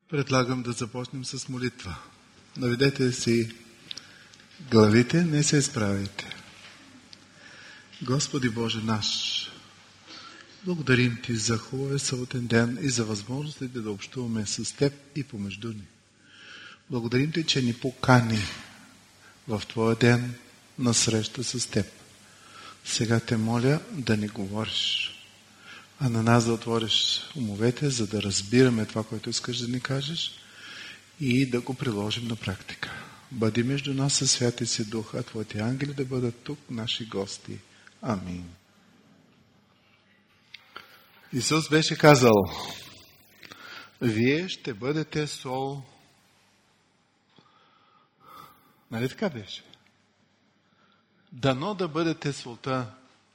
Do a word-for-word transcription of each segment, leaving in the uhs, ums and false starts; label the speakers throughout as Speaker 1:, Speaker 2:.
Speaker 1: Предлагам да започнем с молитва. Наведете си главите, не се изправяйте. Господи Боже наш, благодарим Ти за хубавия съботен ден и за възможностите да общуваме с Теб и помежду ни. Благодарим Ти, че ни покани в Твоя ден на среща с Теб. Сега Те моля да ни говориш, а на нас да отвориш умовете, за да разбираме това, което искаш да ни кажеш и да го приложим на практика. Бъди между нас със Святия си Дух, а Твоите ангели да бъдат тук, наши гости. Амин. Исус беше казал: вие ще бъдете сол. Нали така беше? Дано да бъдете солта.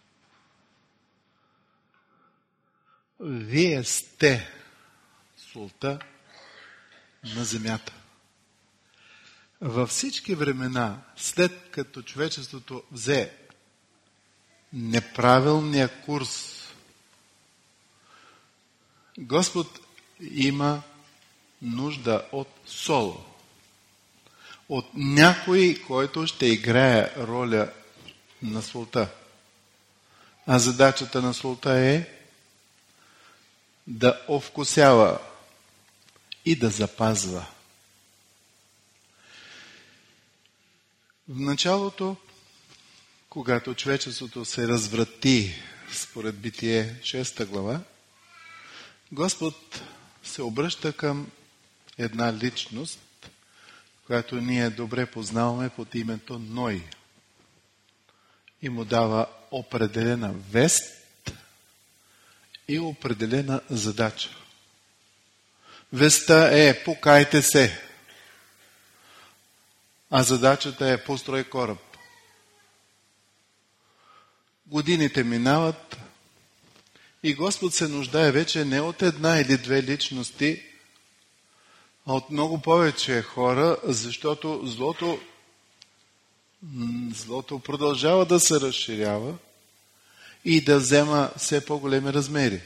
Speaker 1: Вие сте солта на земята. Във всички времена, след като човечеството взе неправилния курс, Господ има нужда от сол. От някой, който ще играе роля на солта. А задачата на солта е да овкусява и да запазва. В началото, когато човечеството се разврати според Битие шеста глава, Господ се обръща към една личност, която ние добре познаваме под името Ной. И му дава определена вест и определена задача. Вестта е: покайте се. А задачата е: построй кораб. Годините минават и Господ се нуждае вече не от една или две личности, а от много повече хора, защото злото, злото продължава да се разширява и да взема все по-големи размери.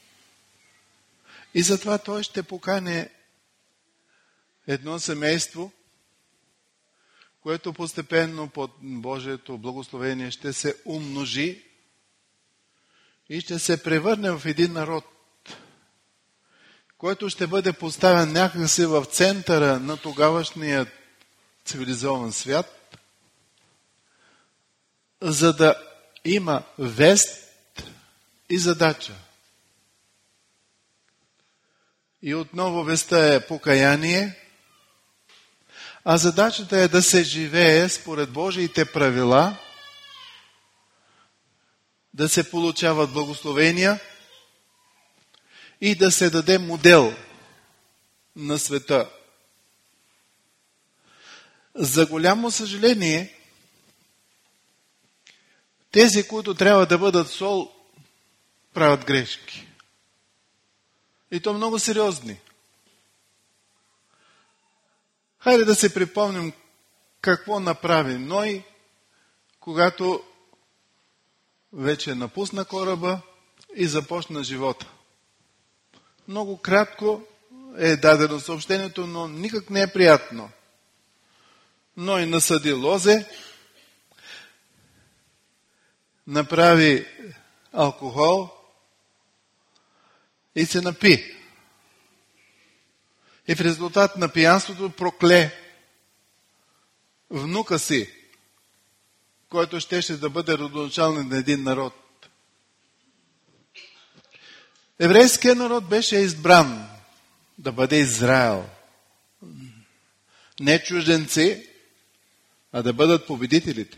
Speaker 1: И затова той ще покане едно семейство, което постепенно под Божието благословение ще се умножи и ще се превърне в един народ, който ще бъде поставен някакси в центъра на тогавашния цивилизован свят, за да има вест и задача. И отново вестта е покаяние, а задачата е да се живее според Божиите правила, да се получават благословения и да се даде модел на света. За голямо съжаление, тези, които трябва да бъдат сол, правят грешки. И то много сериозни. Хайде да се припомним какво направи Ной, когато вече напусна кораба и започна живота. Много кратко е дадено съобщението, но никак не е приятно. Ной насади лозе, направи алкохол и се напи. И в резултат на пиянството прокле внука си, който щеше да бъде родоначалник на един народ. Еврейският народ беше избран да бъде Израел. Не чужденци, а да бъдат победителите.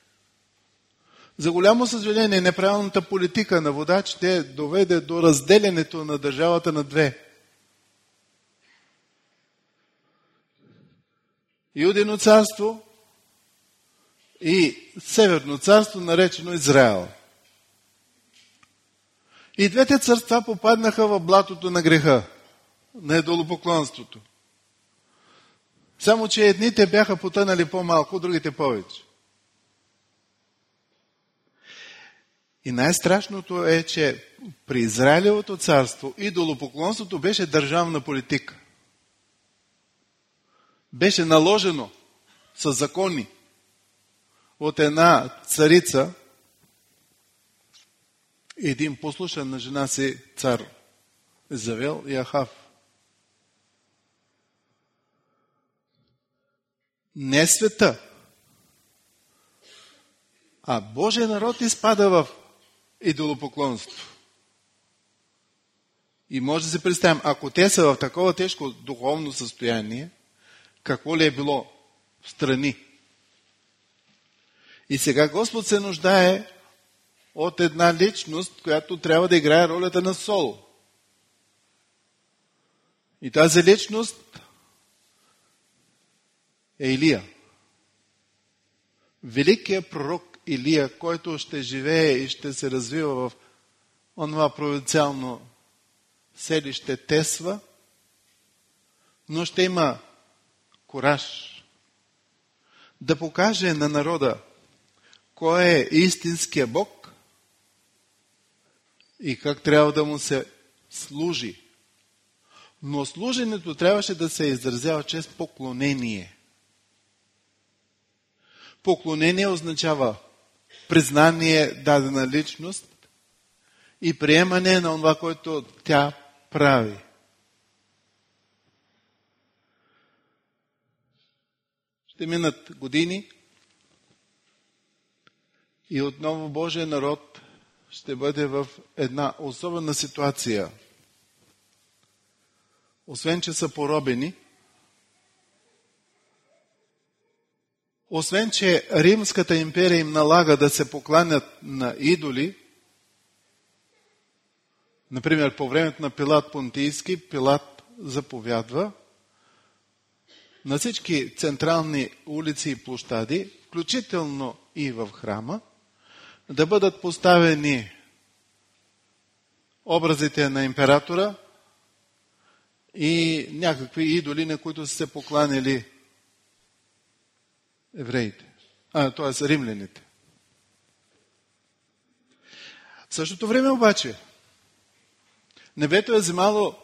Speaker 1: За голямо съжаление, неправилната политика на водачите доведе до разделянето на държавата на две. Юдино царство и Северно царство, наречено Израел. И двете царства попаднаха в блатото на греха, на идолопоклонството. Само че едните бяха потънали по-малко, другите повече. И най-страшното е, че при Израилевото царство идолопоклонството беше държавна политика. беше наложено със закони от една царица, един послушен на жена си цар Езавел и Ахав. Не света, а Божия народ изпада в идолопоклонство. И може да се представим, ако те са в такова тежко духовно състояние, какво ли е било в страни. И сега Господ се нуждае от една личност, която трябва да играе ролята на Сол. И тази личност е Илия. Великият пророк Илия, който ще живее и ще се развива в онова провинциално селище Тесва, но ще има кураж да покаже на народа кой е истинския Бог и как трябва да му се служи. Но служенето трябваше да се изразява чрез поклонение. Поклонение означава признание дадена личност и приемане на това, което тя прави. Ще минат години и отново Божия народ ще бъде в една особена ситуация. Освен, че са поробени, освен, че Римската империя им налага да се покланят на идоли, например, по времето на Пилат Понтийски, Пилат заповядва на всички централни улици и площади, включително и в храма, да бъдат поставени образите на императора и някакви идоли, на които са се покланяли евреите, а, т.е. римляните. В същото време обаче, небето е вземало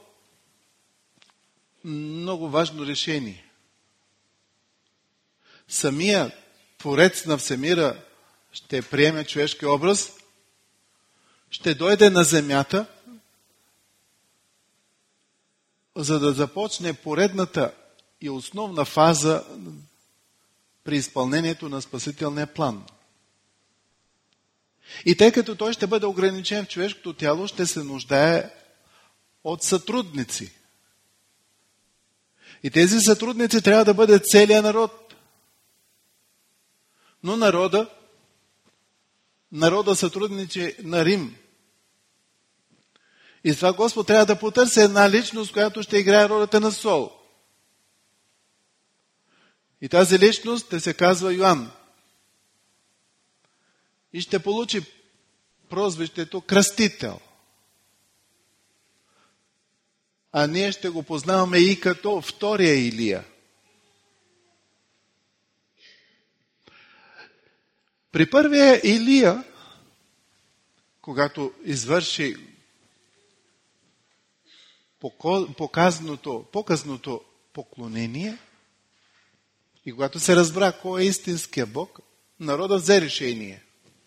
Speaker 1: много важно решение. Самия Творец на Всемира ще приеме човешки образ, ще дойде на земята, за да започне поредната и основна фаза при изпълнението на спасителния план. И тъй като той ще бъде ограничен в човешкото тяло, ще се нуждае от сътрудници. И тези сътрудници трябва да бъдат целият народ. Но народа, народа сътрудничи на Рим. И това Господ трябва да потърси една личност, която ще играе ролята на Сол. И тази личност ще се казва Йоан. И ще получи прозвището Кръстител. А ние ще го познаваме и като втория Илия. При първия Илия, когато извърши показното, показното поклонение и когато се разбра кой е истинския Бог, народа взе решение.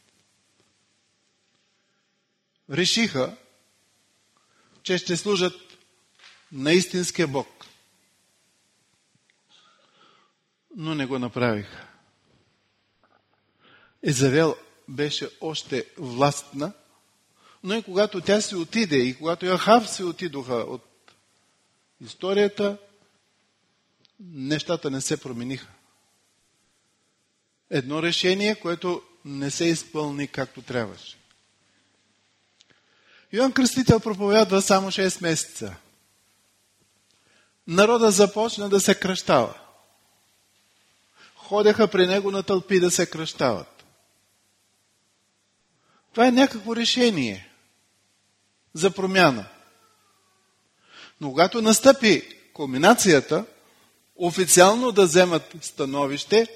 Speaker 1: Решиха, че ще служат на истинския Бог. Но не го направиха. Езавел беше още властна, но и когато тя си отиде и когато Ахав си отидоха от историята, нещата не се промениха. Едно решение, което не се изпълни както трябваше. Йоан Кръстител проповядва само шест месеца. Народа започна да се кръщава. Ходеха при него на тълпи да се кръщават. Това е някакво решение за промяна. Но когато настъпи кулминацията, официално да вземат становище,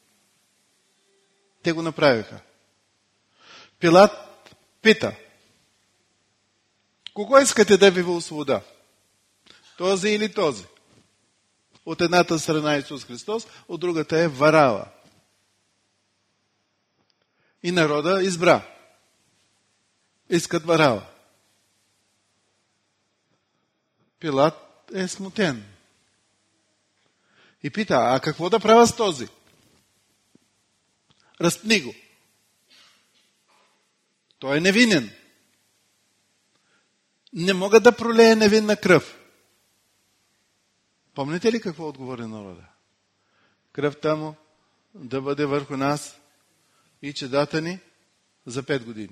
Speaker 1: те го направиха. Пилат пита: кого искате да ви освобода? Този или този? От едната страна е Исус Христос, от другата е Варава. И народа избра. Искат Варава. Пилат е смутен. И пита, а какво да правя с този? Разпни го. Той е невинен. Не мога да пролея невинна кръв. Помните ли какво отговори народа? Кръвта му да бъде върху нас и чедата ни за пет години.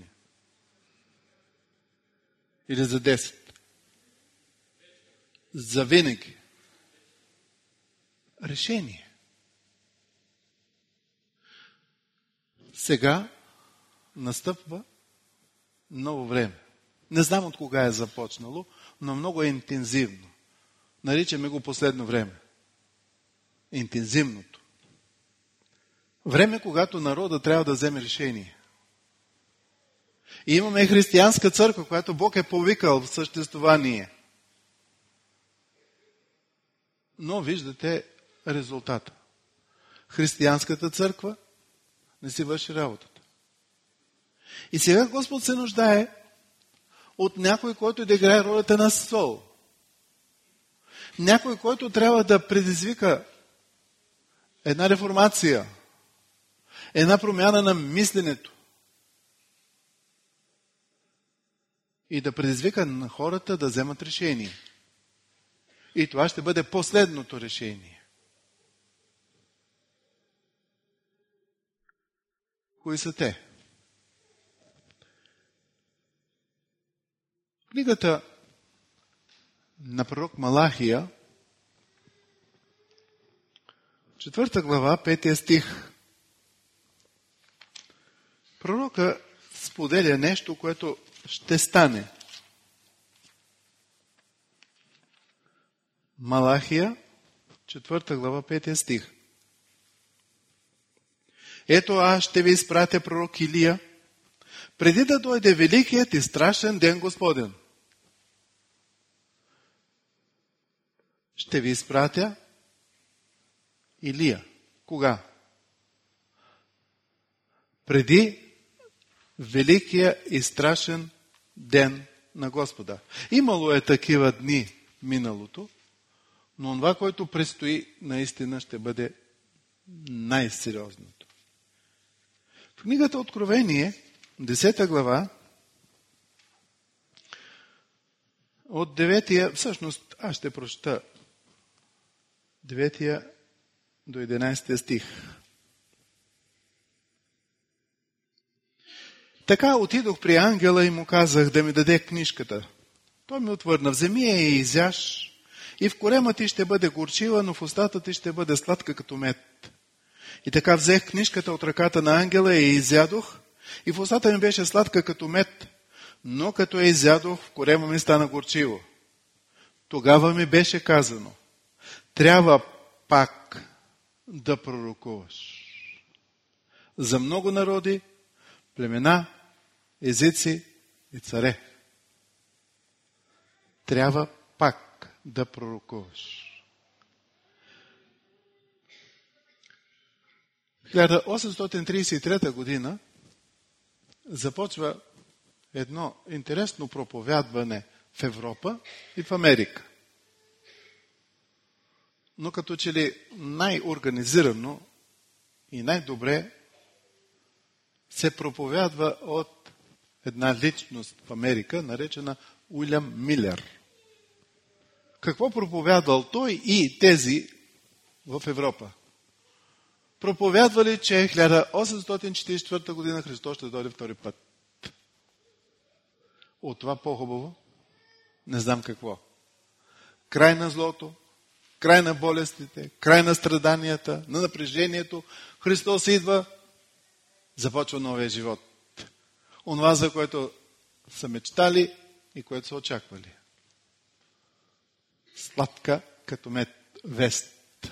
Speaker 1: Или за десет. За винаги. Решение. Сега настъпва ново време. Не знам от кога е започнало, но много е интензивно. Наричаме го последно време. Интензивното. Време, когато народа трябва да вземе решение. И имаме християнска църква, която Бог е повикал в съществувание. Но виждате резултата. Християнската църква не си върши работата. И сега Господ се нуждае от някой, който да играе ролята на сол. Някой, който трябва да предизвика една реформация, една промяна на мисленето и да предизвика на хората да вземат решение. И това ще бъде последното решение. Кои са те? Книгата на пророк Малахия, четвърта глава, петия стих. Пророка споделя нещо, което ще стане. Малахия, четвърта глава, петия стих. Ето аз ще ви изпратя пророк Илия, преди да дойде великият и страшен ден Господен. Ще ви изпратя Илия. Кога? Преди великия и страшен ден на Господа. Имало е такива дни миналото, но това, което предстои, наистина ще бъде най-сериозното. В книгата Откровение, десета глава, от деветия, всъщност аз ще прочета деветия до единайсетия стих. Така отидох при ангела и му казах да ми даде книжката. Той ми отвърна, вземи я и изяж, и в корема ти ще бъде горчива, но в устата ти ще бъде сладка като мед. И така взех книжката от ръката на ангела и изядох, и в устата ми беше сладка като мед, но като я изядох, в корема ми стана горчиво. Тогава ми беше казано, трябва пак да пророкуваш за много народи, племена, езици и царе. Трябва пак да пророкуваш. хиляда осемстотин тридесет и трета година започва едно интересно проповядване в Европа и в Америка. Но като че ли най-организирано и най-добре се проповядва от една личност в Америка, наречена Уилям Милер. Какво проповядвал той и тези в Европа? Проповядвали, че хиляда осемстотин четиридесет и четвърта година Христос ще дойде втори път. От това по-хубаво не знам какво. Край на злото, край на болестите, край на страданията, на напрежението. Христос идва, започва новия живот. Онова, за което са мечтали и което са очаквали. Сладка като мед вест.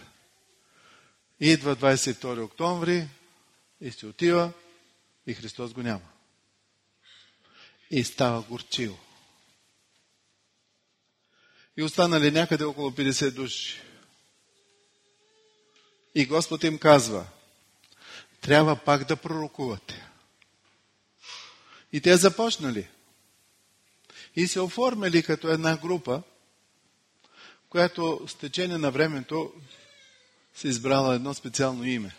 Speaker 1: Идва двадесет и втори октомври и се отива и Христос го няма. И става горчиво. И останали някъде около петдесет души. И Господ им казва, трябва пак да пророкувате. И те започнали. И се оформили като една група, която с течение на времето се избрала едно специално име.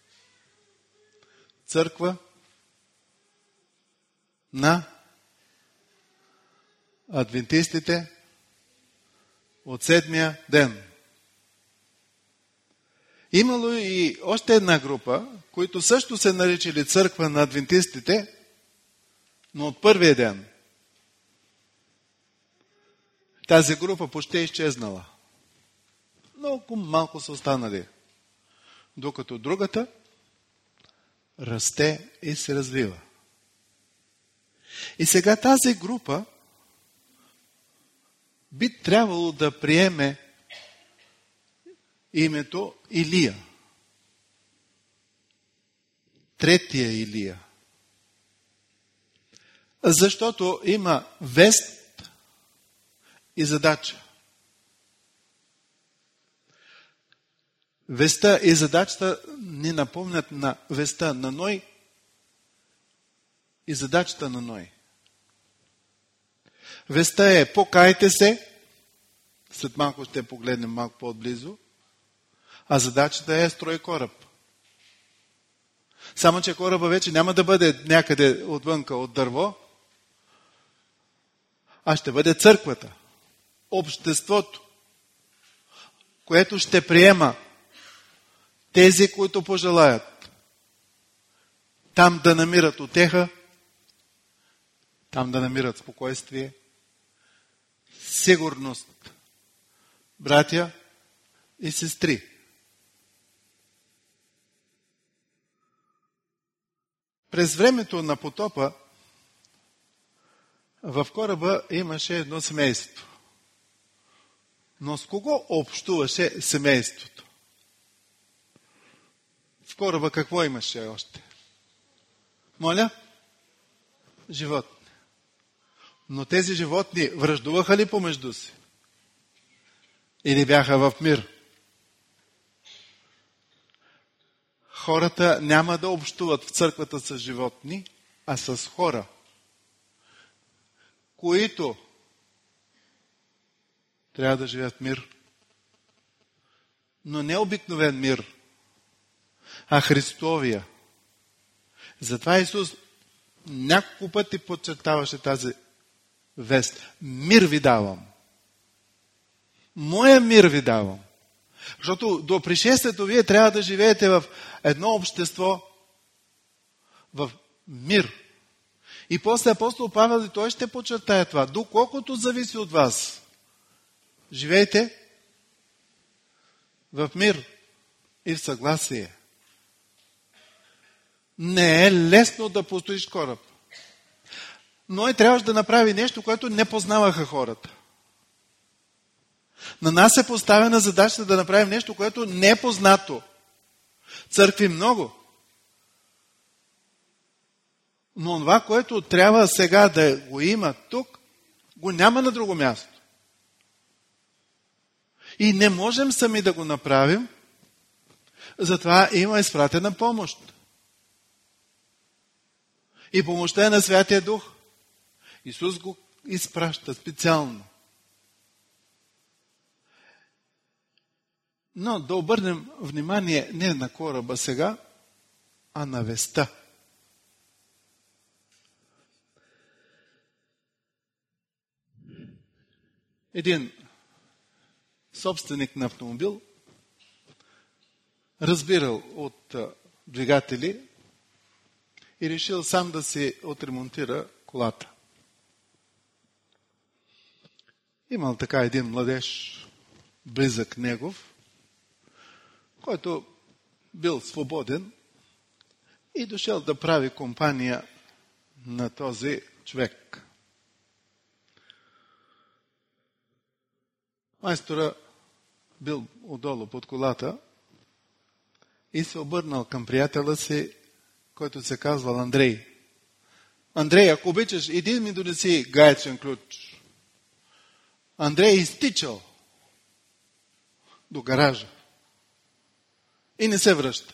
Speaker 1: Църква на адвентистите от седмия ден. Имало и още една група, които също се наричали църква на адвентистите, но от първия ден. Тази група почти е изчезнала. Много малко са останали. Докато другата расте и се развива. И сега тази група би трябвало да приеме името Илия. Третия Илия. Защото има вест и задача. Веста и задачата ни напомнят на веста на Ной и задачата на Ной. Веста е покайте се, след малко ще погледнем малко по-отблизо, а задачата е строй кораб. Само че кораба вече няма да бъде някъде отвънка от дърво, а ще бъде църквата, обществото, което ще приема тези, които пожелаят там да намират утеха, там да намират спокойствие, сигурност, братя и сестри. През времето на потопа в кораба имаше едно семейство. Но с кого общуваше семейството? В кораба какво имаше още? Моля? Животни. Но тези животни враждуваха ли помежду си? Или бяха в мир? Хората няма да общуват в църквата с животни, а с хора, които трябва да живеят в мир. Но не обикновен мир, а Христовия. Затова Исус няколко пъти подчертаваше тази вест. Мир ви давам. Моя мир ви давам. Защото до пришествието вие трябва да живеете в едно общество, в мир. И после апостол Павел и той ще подчертае това. Доколкото зависи от вас, живейте в мир и в съгласие. Не е лесно да построиш кораб. Но и трябваше да направи нещо, което не познаваха хората. На нас е поставена задачата да направим нещо, което не е познато. Църкви много. Но това, което трябва сега да го има тук, го няма на друго място. И не можем сами да го направим, затова има изпратена помощ. И помощта е на Святия Дух. Исус го изпраща специално. Но да обърнем внимание не на кораба сега, а на веста. Един собственик на автомобил разбирал от двигатели и решил сам да си отремонтира колата. Имал така един младеж, близък негов, който бил свободен и дошъл да прави компания на този човек. Майстора бил отдолу под колата и се обърнал към приятеля си, който се казвал Андрей. Андрей, ако обичаш, иди ми донеси гаечен ключ. Андрей изтичал до гаража И не се връща.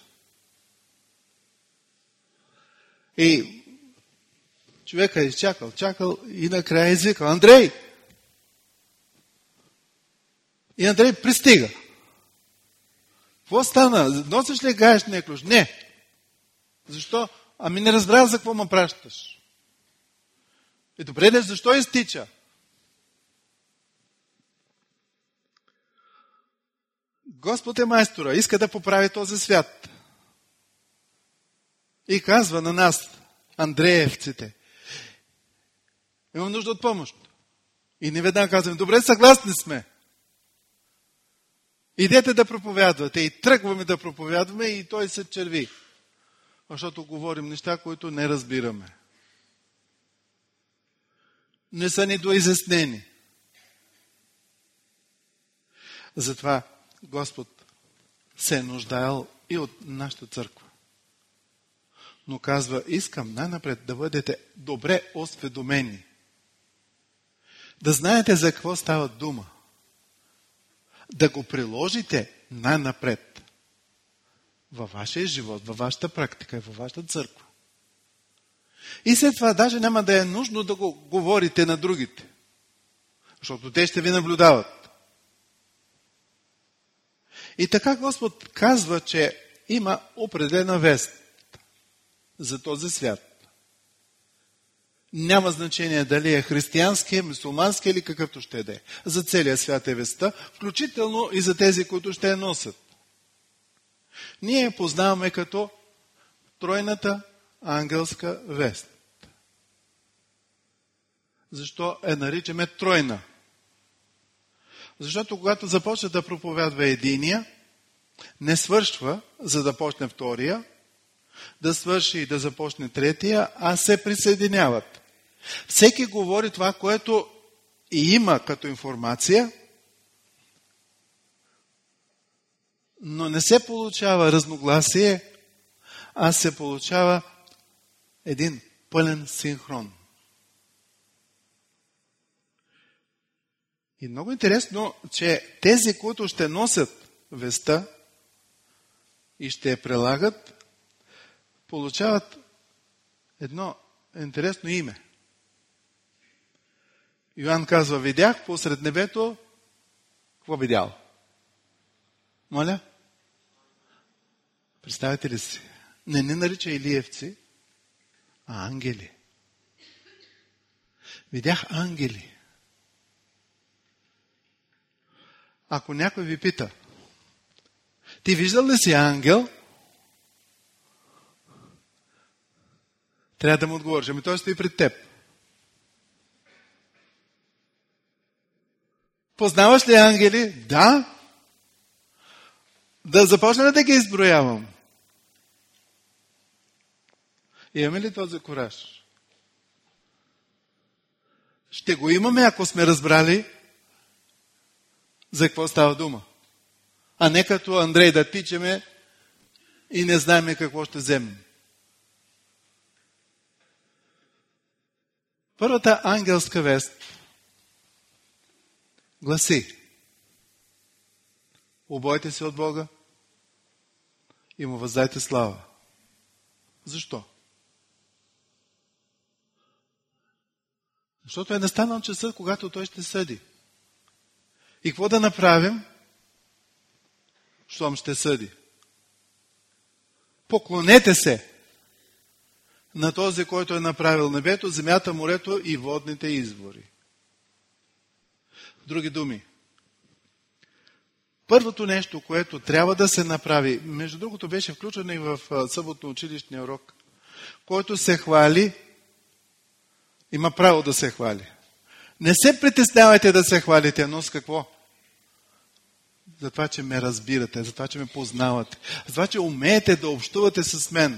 Speaker 1: И човека е изчакал, чакал и накрая извикал: Андрей! И Андрей пристига. Какво стана? Носиш ли гаечния ключ? Не. Защо? Ами не разбрах за какво ме пращаш. И добре, защо изтича? Господ е майстора, иска да поправи този свят. И казва на нас, Андреевците: имам нужда от помощ. И не веднага казваме: добре, съгласни сме. Идете да проповядвате. И тръгваме да проповядваме и той се черви. Защото говорим неща, които не разбираме. Не са ни доизяснени. Затова Господ се е нуждаел и от нашата църква. Но казва: искам най-напред да бъдете добре осведомени. Да знаете за какво става дума. Да го приложите най-напред във вашия живот, във вашата практика и във вашата църква. И след това даже няма да е нужно да го говорите на другите. Защото те ще ви наблюдават. И така Господ казва, че има определена вест за този свят. Няма значение дали е християнски, мюсюлмански или какъвто ще да е. За целия свят е вестта, включително и за тези, които ще я носят. Ние я познаваме като тройната ангелска вест. Защо я наричаме тройна? Защото когато започне да проповядва единия, не свършва, за да почне втория, да свърши и да започне третия, а се присъединяват. Всеки говори това, което и има като информация, но не се получава разногласие, а се получава един пълен синхрон. И много интересно, че тези, които ще носят веста и ще я прилагат, получават едно интересно име. Йоан казва: видях посред небето, какво видял? Моля? Представете ли си? Не не нарича Илиевци, а ангели. Видях ангели. Ако някой ви пита: ти виждал ли си ангел? Трябва да му отговориш: ами той стои пред теб. Познаваш ли ангели? Да. Да започна да ги изброявам. Имаме ли този кураж? Ще го имаме, ако сме разбрали за какво става дума. А не като Андрей да тичаме и не знаем какво ще вземем. Първата ангелска вест гласи: обойте се от Бога и му въздайте слава. Защо? Защото е настанал часът, когато той ще съди. И какво да направим, щом ще съди? Поклонете се на този, който е направил небето, земята, морето и водните извори. Други думи, първото нещо, което трябва да се направи, между другото беше включено и в съботно-училищния урок, който се хвали, има право да се хвали. Не се притеснявайте да се хвалите, но с какво? За това, че ме разбирате, за това, че ме познавате, за това, че умеете да общувате с мен.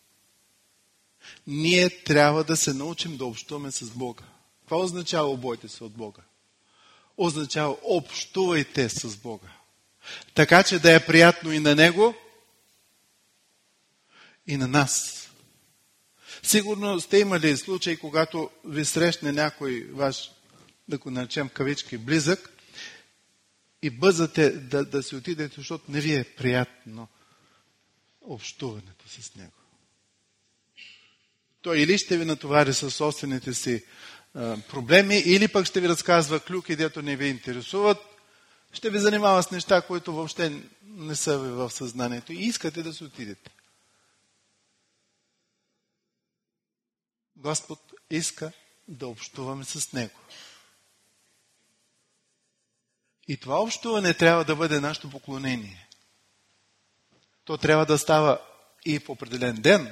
Speaker 1: Ние трябва да се научим да общуваме с Бога. Това означава: обойте се от Бога. Означава: общувайте с Бога. Така, че да е приятно и на Него, и на нас. Сигурно сте имали случай, когато ви срещне някой ваш, да го наречем кавички, близък, и бързате да, да си отидете, защото не ви е приятно. общуването с Него. Той или ще ви натовари със собствените си а, проблеми, или пък ще ви разказва клюки, дето не ви интересуват, ще ви занимава с неща, които въобще не са ви в съзнанието и искате да се отидете. Господ иска да общуваме с Него. И това общуване трябва да бъде нашето поклонение. То трябва да става и в определен ден,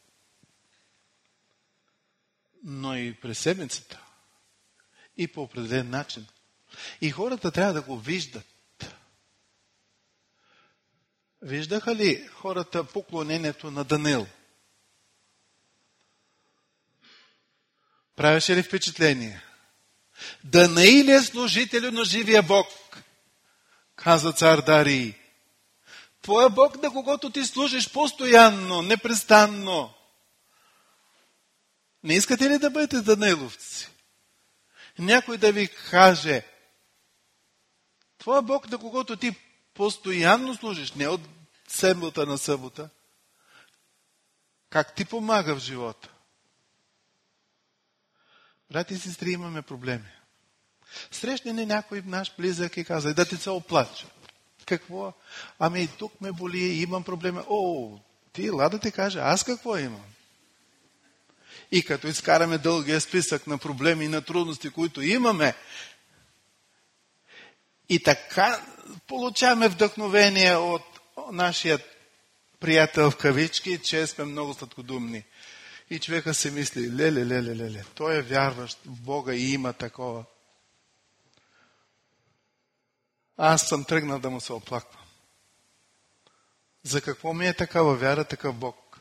Speaker 1: но и през седмицата. И по определен начин. И хората трябва да го виждат. Виждаха ли хората поклонението на Даниил? Правеше ли впечатление? Даниил е служител на живия Бог, каза цар Дарий. Твоя Бог, на когото ти служиш постоянно, непрестанно. Не искате ли да бъдете Данииловци? Някой да ви каже, твоя Бог, на когото ти постоянно служиш, не от събота на събота, как ти помага в живота? Брати и сестри, имаме проблеми. Срещне не някой наш близък и каза, да ти се оплача. Какво? Ами тук ме боли, имам проблеми. О, ти ела да ти кажа, аз какво имам? И като изкараме дългия списък на проблеми и на трудности, които имаме, и така получаваме вдъхновение от нашия приятел в кавички, че сме много сладкодумни. И човека се мисли, леле, леле, леле, той е вярващ в Бога и има такова. Аз съм тръгнал да му се оплаквам. За какво ми е такава вяра, такъв Бог?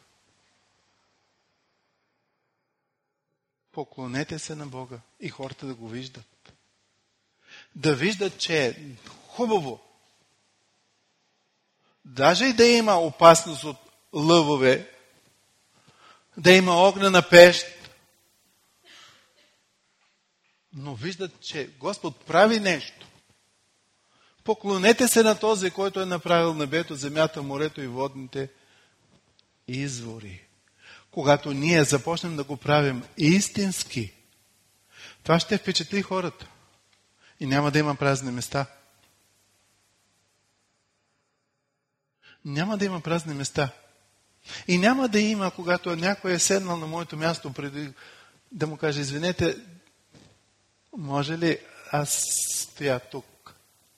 Speaker 1: Поклонете се на Бога и хората да го виждат. Да виждат, че е хубаво. Даже и да има опасност от лъвове, да има огнена пещ, но виждат, че Господ прави нещо. Поклонете се на този, който е направил небето, земята, морето и водните извори. Когато ние започнем да го правим истински, това ще впечатли хората. И няма да има празни места. Няма да има празни места. И няма да има, когато някой е седнал на моето място, преди да му каже, извинете, може ли аз стоя тук?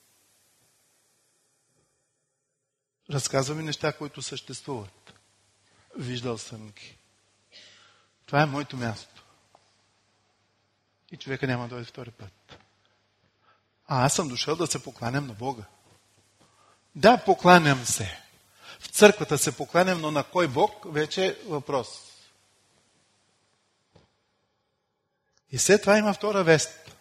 Speaker 1: Разказва ми неща, които съществуват. Виждал съм ги. Това е моето място. И човека няма да дойде втори път. А аз съм дошъл да се покланям на Бога. Да, покланям се. В църквата се покланям, но на кой Бог вече е въпрос. И след това има втора вест.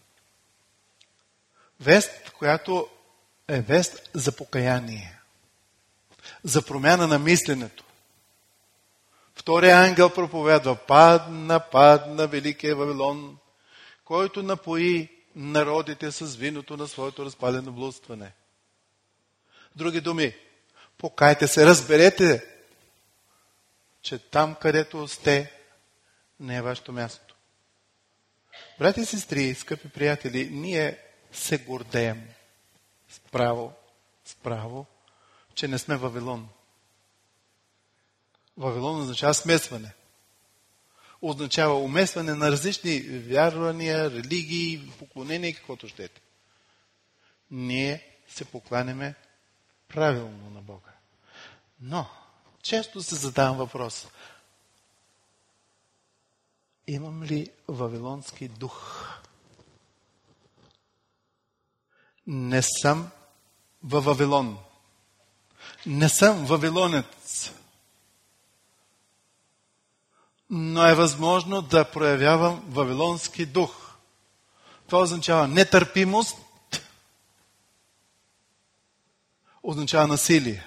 Speaker 1: Вест, която е вест за покаяние. За промяна на мисленето. Втория ангел проповядва, падна, падна великия Вавилон, който напои народите с виното на своето разпалено блудстване. Други думи, покайте се, разберете, че там, където сте, не е вашето място. Брати и сестри, скъпи приятели, ние се гордеем справо, справо, че не сме Вавилон. Вавилон означава смесване. Означава умесване на различни вярвания, религии, поклонения и каквото щете. Ние се покланяме правилно на Бога. Но, често се задавам въпрос. Имам ли вавилонски дух? Не съм във Вавилон. Не съм вавилонец. Но е възможно да проявявам вавилонски дух. Това означава нетърпимост, означава насилие.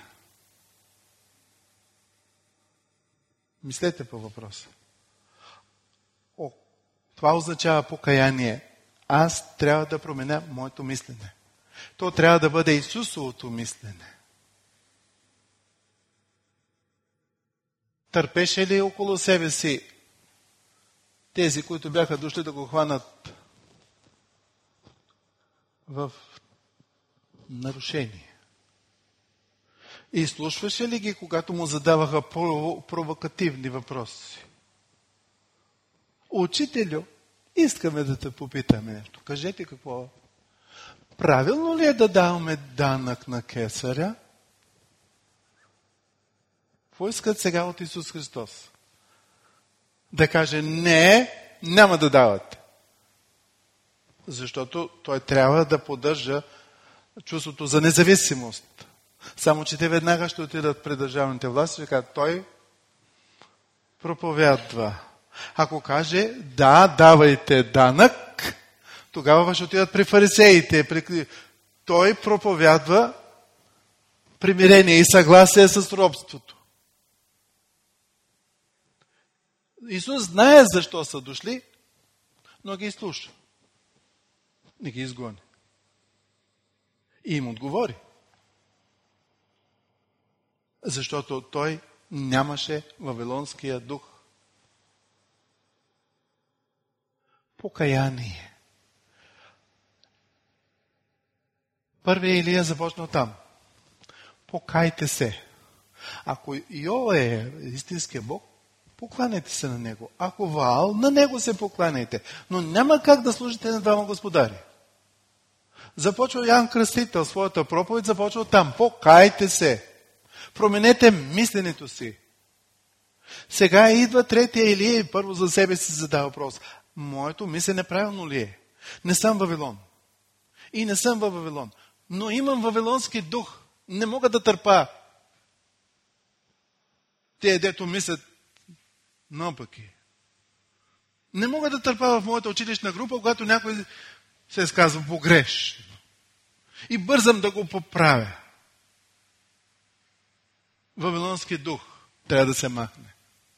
Speaker 1: Мислете по въпроса. О, това означава покаяние. Аз трябва да променя моето мислене. То трябва да бъде Исусовото мислене. търпеше ли около себе си тези, които бяха дошли да го хванат в нарушение? И слушваше ли ги, когато му задаваха провокативни въпроси? Учителю, искаме да те попитаме нещо. Кажете какво? Правилно ли е да даваме данък на кесаря? Какво искат сега от Исус Христос? Да каже, не, няма да давате. Защото той трябва да поддържа чувството за независимост. Само че те веднага ще отидат пред държавните власти и ще кажат, той проповядва. Ако каже, да, давайте данък, тогава ще отидат при фарисеите. Той проповядва примирение и съгласие с робството. Исус знае защо са дошли, но ги слуша. Не ги изгони. И им отговори. Защото той нямаше вавилонския дух. Покаяние. Първият Илия започна там. Покайте се. Ако Йо е истинския Бог, покланяйте се на него. Ако Ваал, на него се покланяйте. Но няма как да служите на двама господари. Започва Ян Кръстител своята проповед, започва там. Покайте се. Променете мисленето си. Сега идва третия Илия и първо за себе си задава въпрос. Моето мислене правилно ли е? Не съм Вавилон. И не съм във Вавилон. Но имам вавилонски дух. Не мога да търпа. Те, дето мислят наопаки. Не мога да търпа в моята училищна група, когато някой се изказва погрешно. И бързам да го поправя. Вавилонски дух трябва да се махне.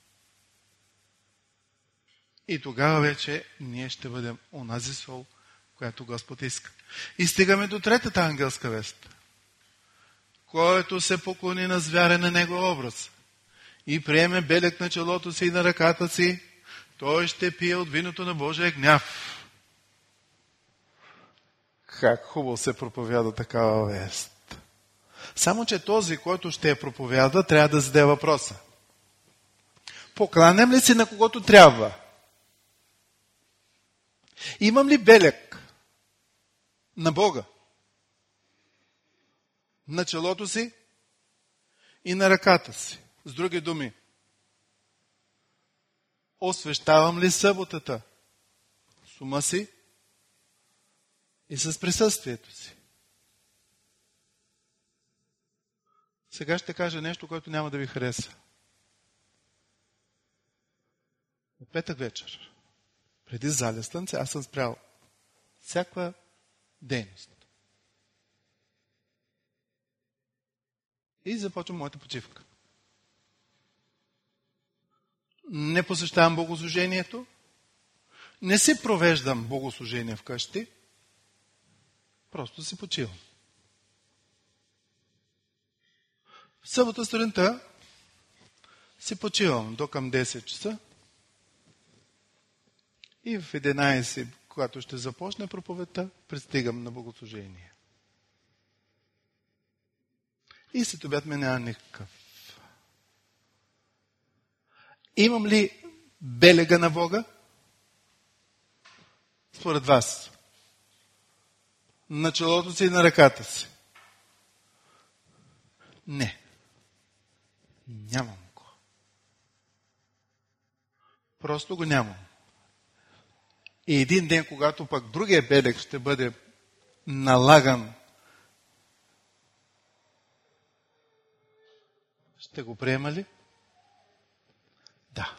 Speaker 1: И тогава вече ние ще бъдем онази сол, която Господ иска. И стигаме до третата ангелска вест. Който се поклони на звяра на него образ и приеме белег на челото си и на ръката си, той ще пие от виното на Божия гняв. Как хубаво се проповяда такава вест. Само, че този, който ще я проповяда, трябва да зададе въпроса. Покланям ли си на когото трябва? Имам ли белег на Бога? На челото си и на ръката си. С други думи, освещавам ли съботата с ума си и с присъствието си? Сега ще кажа нещо, което няма да ви хареса. От петък вечер, преди залез слънце, аз съм спрял всякаква дейност. И започвам моята почивка. Не посещавам богослужението, не си провеждам богослужение вкъщи, просто си почивам. В събота сутринта си почивам до към десет часа и в единайсет, когато ще започне проповедта, пристигам на богослужение. И след обяд ме няма никакъв. Имам ли белега на Бога? Според вас. На челото си и на ръката си. Не. Нямам го. Просто го нямам. И един ден, когато пък другия белег ще бъде налаган, ще го приема ли? Да.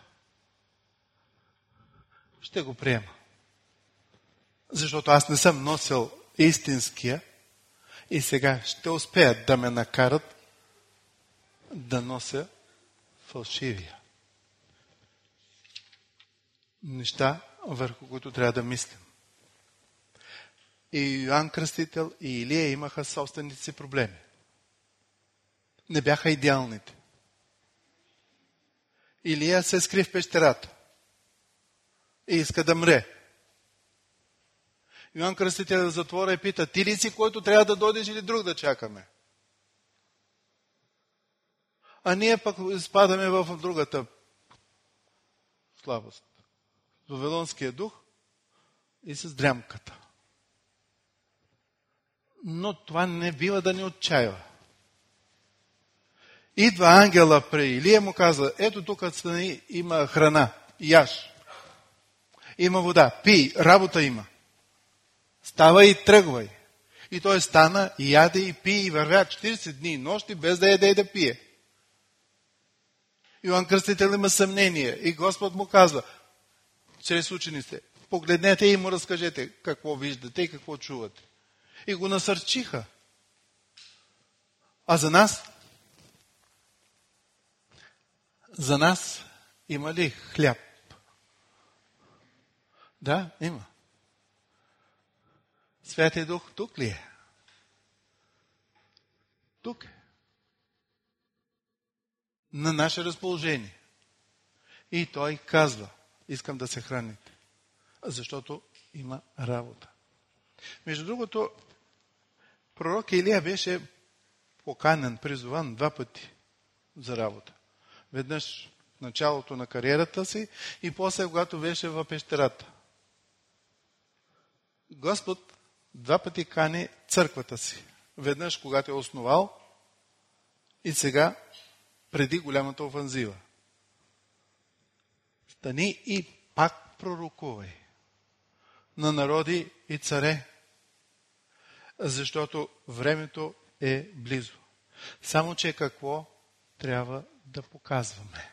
Speaker 1: Ще го приема. Защото аз не съм носил истинския и сега ще успеят да ме накарат да нося фалшивия. Неща, върху които трябва да мислим. И Йоан Кръстител, и Илия имаха собствените си проблеми. Не бяха идеалните. Илия се скри в пещерата и иска да мре. Йоан Кръстител в затвора и пита: ти ли си, който трябва да дойдеш или друг да чакаме? А ние пък изпадаме в другата слабост. Вавилонския дух и с дрямката. Но това не бива да ни отчаива. Идва ангела при Илия, му казва: ето тук стани, има храна, яш. Има вода, пий, работа има. Ставай и тръгвай. И той стана и яде и пие и вървя четиридесет дни и нощи без да яде и да пие. Йоан Кръстител има съмнение и Господ му казва чрез учениците: погледнете и му разкажете какво виждате и какво чувате. И го насърчиха. А за нас? За нас има ли хляб? Да, има. Святия Дух тук ли е? Тук е. На наше разположение. И той казва: искам да се храните. Защото има работа. Между другото, пророк Илия беше поканен, призован два пъти за работа. Веднъж в началото на кариерата си и после, когато беше в пещерата. Господ два пъти кани църквата си. Веднъж, когато е основал, и сега, преди голямата офанзива. Стани и пак пророкувай на народи и царе, защото времето е близо. Само че какво трябва да показваме?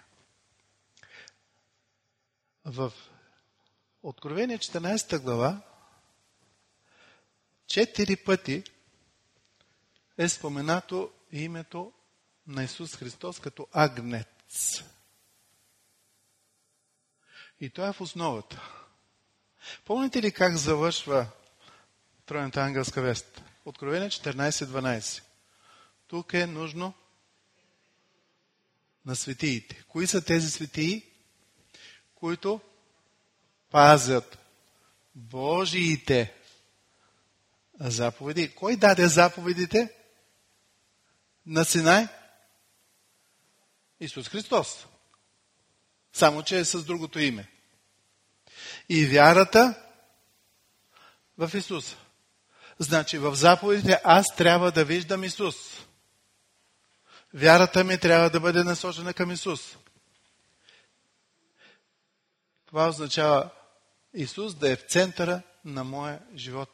Speaker 1: В Откровение четиринадесета глава четири пъти е споменато името на Исус Христос като агнец. И той е в основата. Помните ли как завършва тройната ангелска вест? Откровение четиринадесет дванадесет. Тук е нужно на светиите. Кои са тези светии? Които пазят Божиите заповеди. Кой даде заповедите на Синай? Исус Христос. Само че е с другото име. И вярата в Исус. Значи в заповедите аз трябва да виждам Исус. Вярата ми трябва да бъде насочена към Исус. Това означава Исус да е в центъра на моя живот.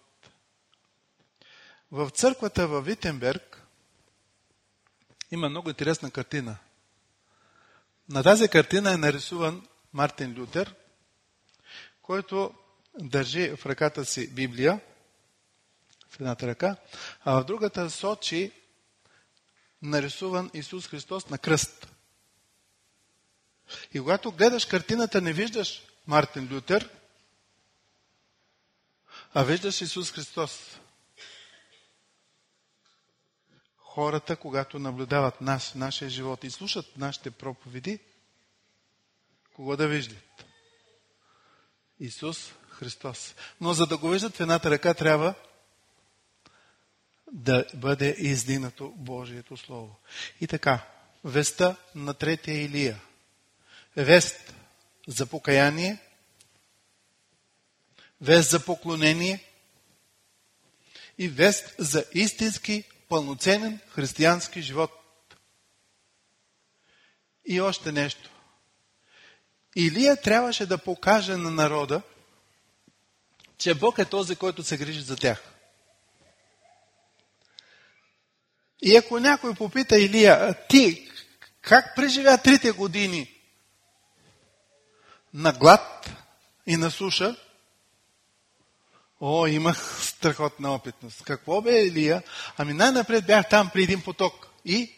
Speaker 1: В църквата във Витенберг има много интересна картина. На тази картина е нарисуван Мартин Лютер, който държи в ръката си Библия, в едната ръка, а в другата сочи нарисуван Исус Христос на кръст. И когато гледаш картината, не виждаш Мартин Лютер, а виждаш Исус Христос. Хората, когато наблюдават наш, нашия живот и слушат нашите проповеди, кого да виждат? Исус Христос. Но за да го виждат в едната ръка, трябва да бъде издигнато Божието Слово. И така, веста на третия Илия. Вест за покаяние, вест за поклонение и вест за истински пълноценен християнски живот. И още нещо. Илия трябваше да покаже на народа, че Бог е този, който се грижи за тях. И ако някой попита Илия: ти как преживя трите години на глад и на суша? О, имах страхотна опитност. Какво бе, Илия? Ами най-напред бях там при един поток. И?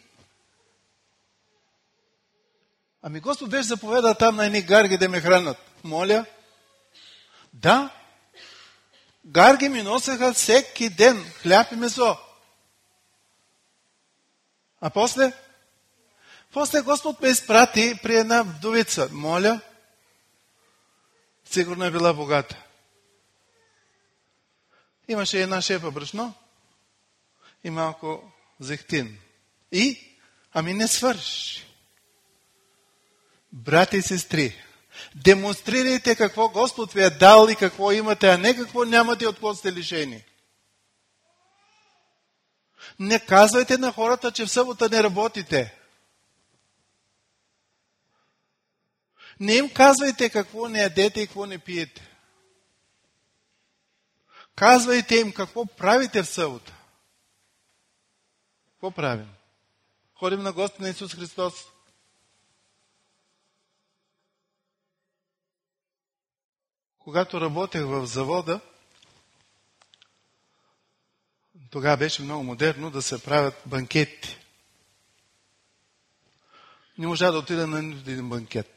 Speaker 1: Ами Господ беше заповедал там на едни гарги да ме хранят. Моля? Да. Гарги ми носеха всеки ден хляб и месо. А после? После Господ ме изпрати при една вдовица. Моля, сигурно е била богата. Имаше една шепа брашно и малко зехтин. И, ами не свърши. Брати и сестри, демонстрирайте какво Господ ви е дал и какво имате, а не какво нямате, от какво сте лишени. Не казвайте на хората, че в събота не работите. Не им казвайте какво не ядете и какво не пиете. Казвайте им какво правите в събота. Какво правим? Ходим на гости на Исус Христос. Когато работех в завода, тогава беше много модерно да се правят банкети. Не можа да отида на нито един банкет.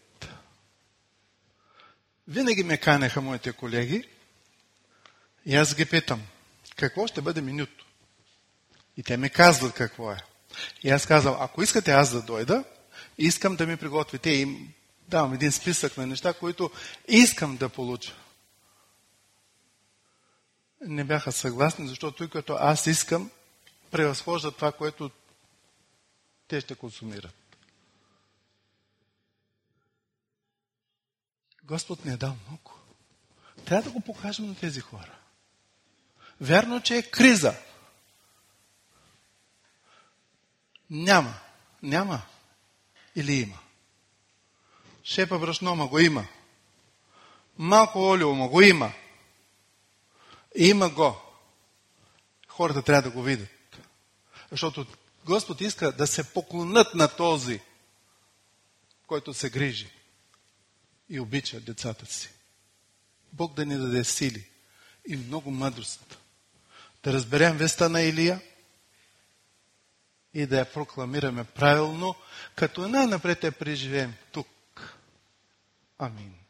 Speaker 1: Винаги ме канеха моите колеги и аз ги питам, какво ще бъде менюто? И те ми казват какво е. И аз казвам, ако искате аз да дойда, искам да ми приготвите. И им давам един списък на неща, които искам да получа. Не бяха съгласни, защото той като аз искам, превъзхожда това, което те ще консумират. Господ ни е дал много. Трябва да го покажем на тези хора. Вярно, че е криза. Няма. Няма. Или има. Шепа брашно, ма го има. Малко олио, ма го има. Има го. Хората трябва да го видят. Защото Господ иска да се поклонят на този, който се грижи и обича децата си. Бог да ни даде сили и много мъдрост. Да разберем веста на Илия и да я прокламираме правилно, като най-напред я преживеем тук. Амин.